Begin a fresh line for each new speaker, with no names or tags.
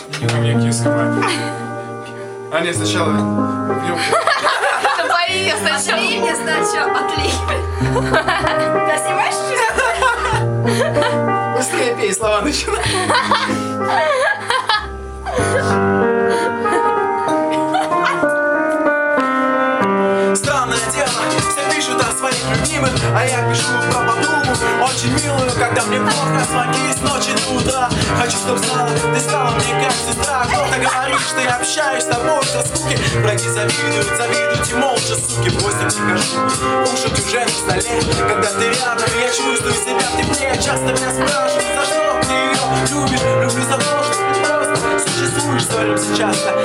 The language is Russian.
Не ко мне киска. А нет, сначала пьем.
Напои ее сначала. Отлей мне сначала, отлей. Да снимаешь что-то?
Быстрее пей, слова начинай.
Странное дело, все пишут о своих любимых, а я пишу про подругу, очень милую, когда мне плохо, звони с ночи до утра. Хочу, чтоб знала, ты стала мне как сестра. Кто-то говорит, что я общаюсь с тобой до скуки. Враги завидуют, завидуйте молча, суки. В гости прихожу, кушать уже на столе. Когда ты рядом, я чувствую себя в тепле. Часто меня спрашивают, за что ты ее любишь. Люблю за то, что ты просто существуешь, ссоримся часто.